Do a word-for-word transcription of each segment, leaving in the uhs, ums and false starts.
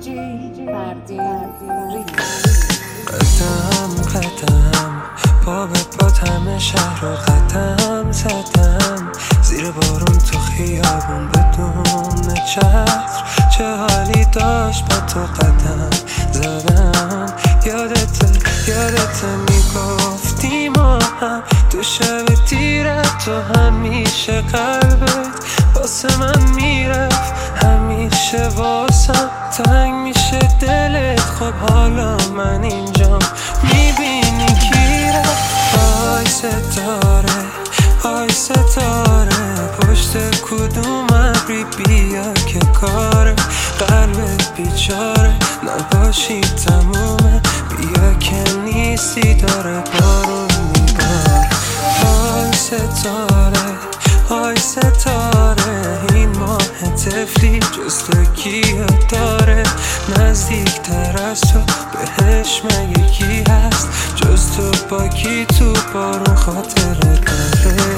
قدم قدم پا به پا همه شهر رو قدم زدم، زیر بارون تو خیابون بدون چتر. چه حالی داشت با تو قدم زدم. یادته یادته میگفتی ما هم تو شب تیرت، تو همیشه قلبت واسه من میرفت، همیشه واسم تنگ میشه دلت. خب حالا من اینجام میبینی کی رفت. آی ستاره آی ستاره پشت کدوم ابری بیا که کار قلبت بیچاره نباشی تمومه. بیا که نیستی داره بارون میباره. آی ستاره آی ستاره این ماه طفلی جز تو کیو داره؟ نزدیکتر از تو بهش مگه کی هست؟ جز تو با کی تو بارون خاطره داره؟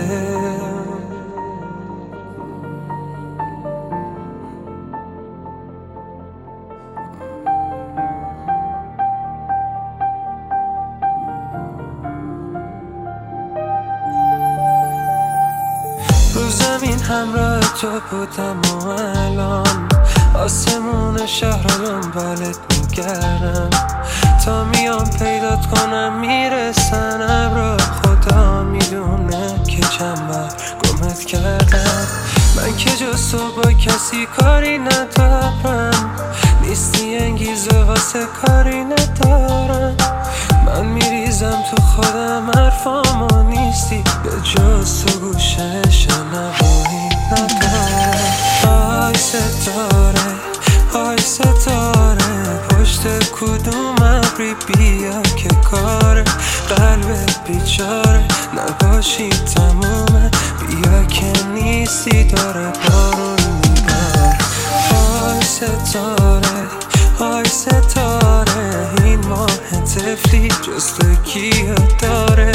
رو زمین همراه تو بودم و الان آسمون شهر رو دنبالت میگردم، تا میام پیدات کنم میرسن ابرا. خدا میدونه که چند بار گمت کردم. من که جز تو با کسی کاری ندارم، نیستی انگیزه واسه کاری ندارم. من میریزم تو خودم حرفامو نیستی، به جز تو گوشه شنوایی ندارم. آی ستاره آی ستاره پشت کدوم ابری بیا که کار قلبت بیچاره نباشی تمومه. بیا که نیستی داره بارون میباره. آی ستاره آی ستاره این ماه طفلی جز تو کیو داره؟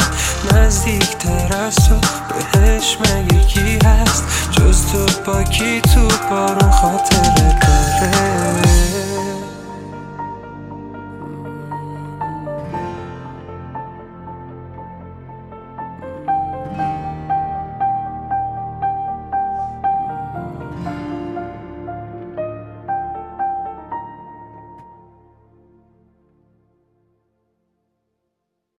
نزدیکتر از تو بهش مگه کی هست؟ جز تو با کی تو بارون